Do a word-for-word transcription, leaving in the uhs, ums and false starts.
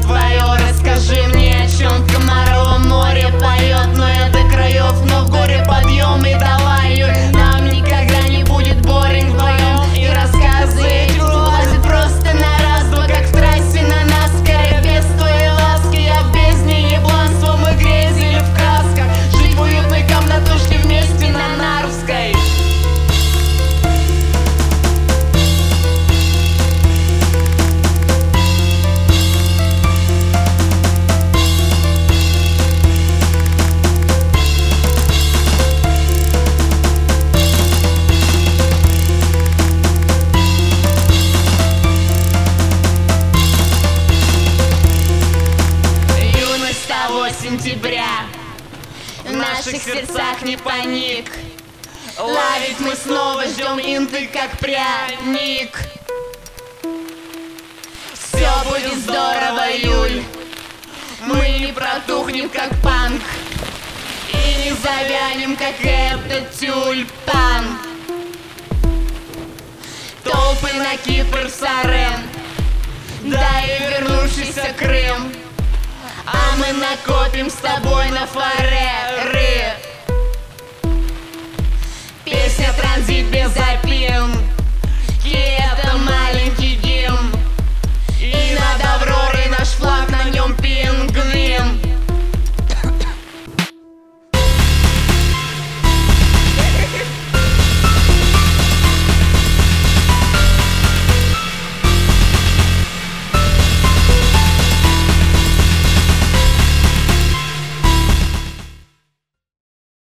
твое. Расскажи мне, о чем в Комаровом море поет. Но я до краев, но в горе подъем. И давай, Юль, нам никогда не будет боринг вдвоем. И рассказы эти вылазят просто на раз-два, как в трассе на Наскаре. Без твоей ласки я в бездне ебланства. Мы грезили в красках, жить в уютной комнатушке вместе на Нарвской. Сентября в наших сердцах не паник. Ловить мы снова ждем инты, как пряник. Все будет здорово, Юль. Мы не протухнем, как панк, и не завянем, как этот тюльпан. Толпы на Кипр, Сарен, да и вернувшийся Крым. А мы накопим с тобой на фареры. Песня транзит без запин.